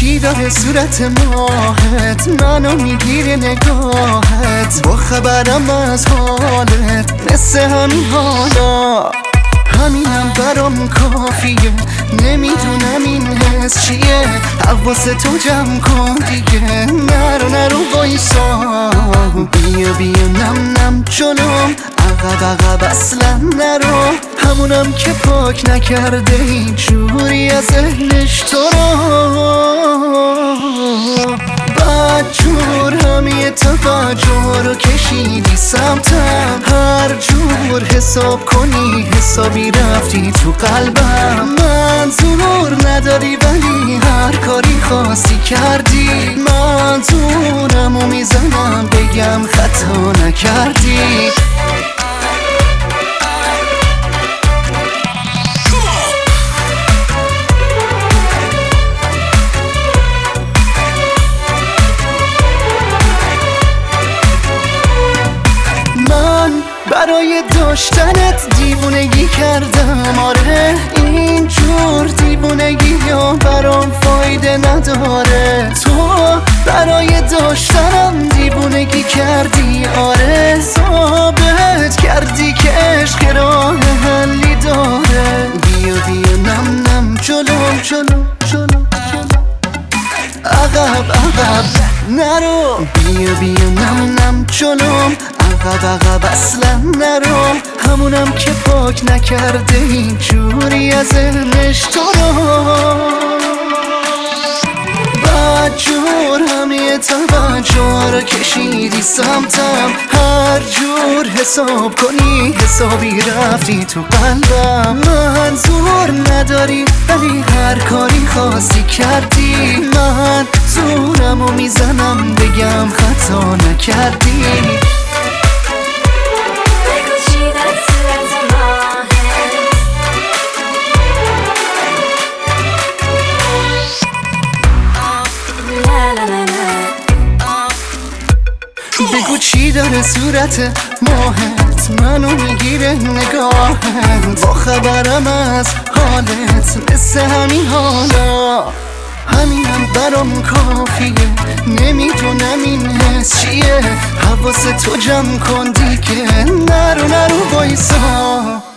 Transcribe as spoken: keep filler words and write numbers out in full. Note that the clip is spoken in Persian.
چی داره صورت ماهت منو میگیره نگاهت، با خبرم از حالت مثل همین حالا، همینم برام کافیه، نمیدونم این حس چیه، حواس تو جمع کن دیگه، نرو نرو وایسا، بیا بیا نم نم جلوم، عقب عقب اصلا نرو، همونم که پاک نکرده این جوری از ذهنش تو رو، بدجور همه توجه رو کشیدی سمتم، هر جور حساب کنی حسابی رفتی تو قلبم، منظور نداری ولی هر کاری خواستی کردی، منظورمو میزنم بگم خطا نکردی. برای داشتنت دیوونگی کردم، آره اینجور دیوونگی یا برام فایده نداره، تو برای داشتنم دیوونگی کردی، آره ثابت کردی که عشق راه حلی داره، بیا بیا نم نم جلو جلو جلو جلو، عقب عقب نرو، بیا بیا نم نم جلوم، عقب عقب اصلا نرو، همونم که پاک نکرده این جوری از ذهنش تو رو، بدجور همه توجه رو کشیدی سمتم، هر جور حساب کنی حسابی رفتی تو قلبم، منظور نداری ولی هر کاری خواستی کردی، من زورمو میزنم بگم خطا نکردی. بگو چی داره صورت ماهت منو میگیره نگاهت، با خبرم از حالت مثل همین حالا، همینم برام کافیه، نمیدونم این حس چیه، حواس تو جمع کن دیگه، نرو نرو وایسا.